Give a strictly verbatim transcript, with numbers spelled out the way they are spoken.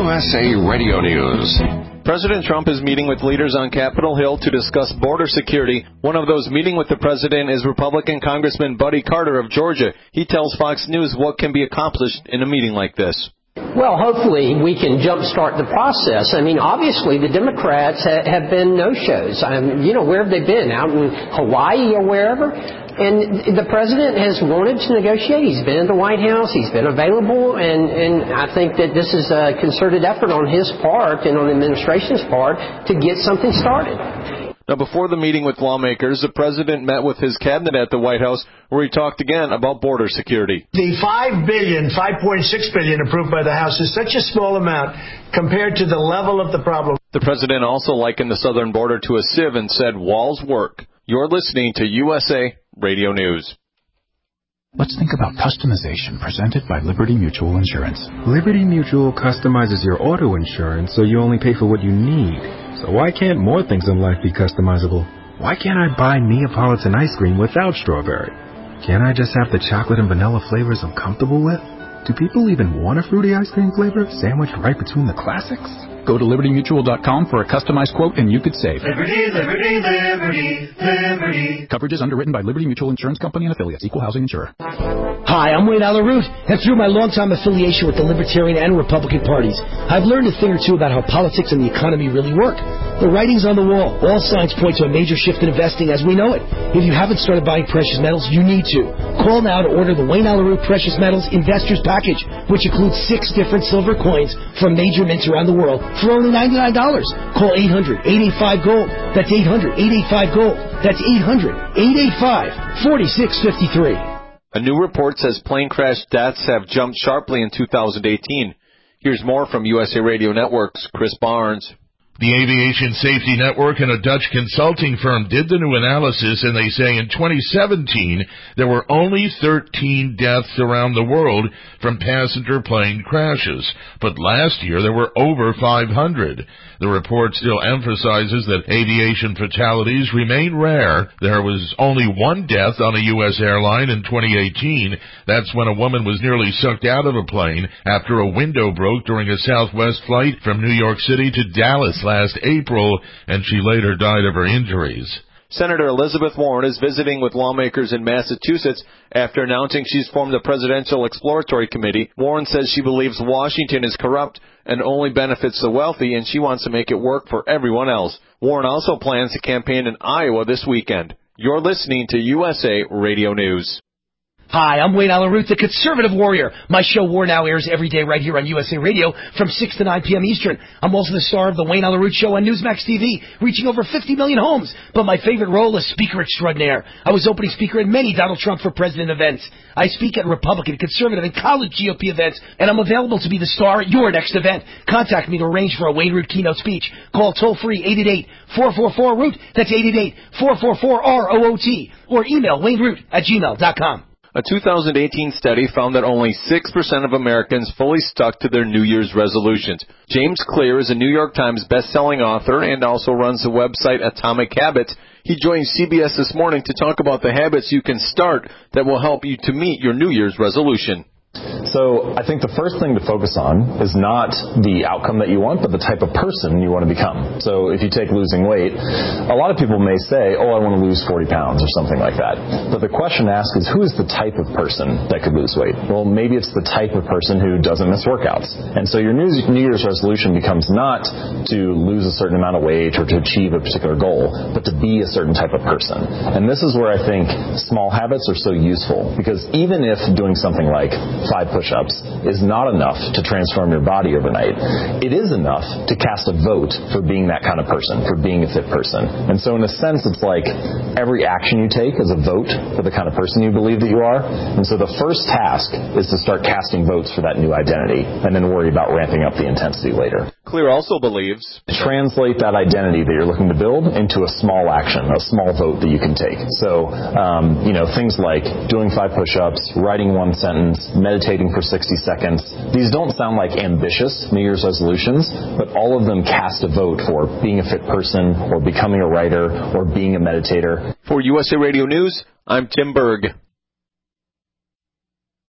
U S A Radio News. President Trump is meeting with leaders on Capitol Hill to discuss border security. One of those meeting with the president is Republican Congressman Buddy Carter of Georgia. He tells Fox News what can be accomplished in a meeting like this. Well, hopefully we can jumpstart the process. I mean, obviously the Democrats ha- have been no-shows. Um, you know, where have they been? Out in Hawaii or wherever? And the president has wanted to negotiate. He's been in the White House. He's been available. And, and I think that this is a concerted effort on his part and on the administration's part to get something started. Now, before the meeting with lawmakers, the president met with his cabinet at the White House, where he talked again about border security. The five billion dollars, five point six billion dollars approved by the House is such a small amount compared to the level of the problem. The president also likened the southern border to a sieve and said walls work. You're listening to U S A Radio News. Let's think about customization presented by Liberty Mutual Insurance. Liberty Mutual customizes your auto insurance so you only pay for what you need. So why can't more things in life be customizable? Why can't I buy Neapolitan ice cream without strawberry? Can't I just have the chocolate and vanilla flavors I'm comfortable with? Do people even want a fruity ice cream flavor sandwiched right between the classics? Go to liberty mutual dot com for a customized quote and you could save. Liberty, liberty, liberty, liberty. Coverage is underwritten by Liberty Mutual Insurance Company and affiliates. Equal housing insurer. Hi, I'm Wayne Alaroot, and through my longtime affiliation with the Libertarian and Republican parties, I've learned a thing or two about how politics and the economy really work. The writing's on the wall. All signs point to a major shift in investing as we know it. If you haven't started buying precious metals, you need to. Call now to order the Wayne Alaroot Precious Metals Investors Package, which includes six different silver coins from major mints around the world for only ninety-nine dollars. Call eight hundred, eight eight five, GOLD. That's eight hundred, eight eight five, GOLD. That's eight hundred, eight eight five, four six five three. A new report says plane crash deaths have jumped sharply in two thousand eighteen. Here's more from U S A Radio Network's Chris Barnes. The Aviation Safety Network and a Dutch consulting firm did the new analysis, and they say in twenty seventeen there were only thirteen deaths around the world from passenger plane crashes, but last year there were over five hundred. The report still emphasizes that aviation fatalities remain rare. There was only one death on a U S airline in twenty eighteen. That's when a woman was nearly sucked out of a plane after a window broke during a Southwest flight from New York City to Dallas last April, and she later died of her injuries. Senator Elizabeth Warren is visiting with lawmakers in Massachusetts after announcing she's formed the Presidential Exploratory Committee. Warren says she believes Washington is corrupt and only benefits the wealthy, and she wants to make it work for everyone else. Warren also plans to campaign in Iowa this weekend. You're listening to U S A Radio News. Hi, I'm Wayne Alaroot, the Conservative Warrior. My show War Now airs every day right here on U S A Radio from six to nine p.m. Eastern. I'm also the star of the Wayne Alaroot Show on Newsmax T V, reaching over fifty million homes. But my favorite role is Speaker Extraordinaire. I was opening speaker at many Donald Trump for President events. I speak at Republican, Conservative, and college G O P events, and I'm available to be the star at your next event. Contact me to arrange for a Wayne Root keynote speech. Call toll-free eight eight eight, four four four, root. That's eight eight eight, four four four, R O O T. Or email wayneroot at gmail dot com. A two thousand eighteen study found that only six percent of Americans fully stuck to their New Year's resolutions. James Clear is a New York Times best-selling author and also runs the website Atomic Habits. He joined C B S This Morning to talk about the habits you can start that will help you to meet your New Year's resolution. So I think the first thing to focus on is not the outcome that you want, but the type of person you want to become. So if you take losing weight, a lot of people may say, oh, I want to lose forty pounds or something like that. But the question asked is, who is the type of person that could lose weight? Well, maybe it's the type of person who doesn't miss workouts. And so your New Year's resolution becomes not to lose a certain amount of weight or to achieve a particular goal, but to be a certain type of person. And this is where I think small habits are so useful, because even if doing something like five push-ups is not enough to transform your body overnight, it is enough to cast a vote for being that kind of person, for being a fit person. And so in a sense, it's like every action you take is a vote for the kind of person you believe that you are. And so the first task is to start casting votes for that new identity, and then worry about ramping up the intensity later. Clear also believes translate that identity that you're looking to build into a small action, a small vote that you can take. So, um, you know, things like doing five push-ups, writing one sentence, meditating for sixty seconds. These don't sound like ambitious New Year's resolutions, but all of them cast a vote for being a fit person or becoming a writer or being a meditator. For U S A Radio News, I'm Tim Berg.